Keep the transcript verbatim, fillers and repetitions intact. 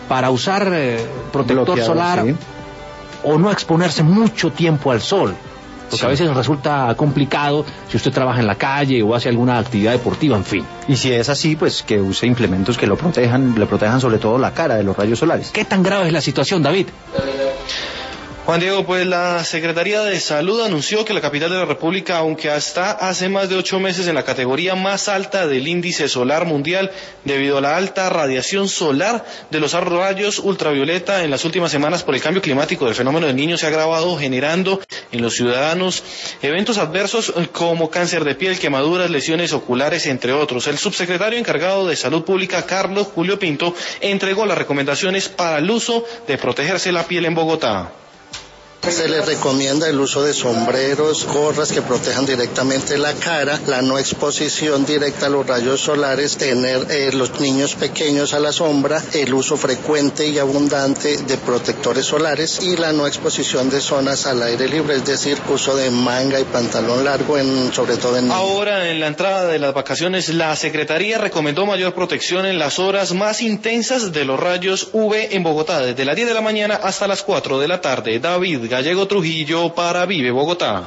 para usar eh, protector Bloqueador, solar, sí. o no exponerse mucho tiempo al sol. Porque sí, a veces resulta complicado si usted trabaja en la calle o hace alguna actividad deportiva, en fin. Y si es así, pues que use implementos que lo protejan, le protejan sobre todo la cara de los rayos solares. ¿Qué tan grave es la situación, David? Juan Diego, pues la Secretaría de Salud anunció que la capital de la República, aunque hasta hace más de ocho meses en la categoría más alta del índice solar mundial, debido a la alta radiación solar de los rayos ultravioleta en las últimas semanas por el cambio climático del fenómeno del Niño, se ha agravado, generando en los ciudadanos eventos adversos como cáncer de piel, quemaduras, lesiones oculares, entre otros. El subsecretario encargado de Salud Pública, Carlos Julio Pinto, entregó las recomendaciones para el uso de protegerse la piel en Bogotá. Se les recomienda el uso de sombreros, gorras que protejan directamente la cara, la no exposición directa a los rayos solares, tener eh, los niños pequeños a la sombra, el uso frecuente y abundante de protectores solares y la no exposición de zonas al aire libre, es decir, uso de manga y pantalón largo, en, sobre todo en niños. Ahora, en la entrada de las vacaciones, la Secretaría recomendó mayor protección en las horas más intensas de los rayos U V en Bogotá, desde las diez de la mañana hasta las cuatro de la tarde. David Gallego Trujillo para Vive Bogotá.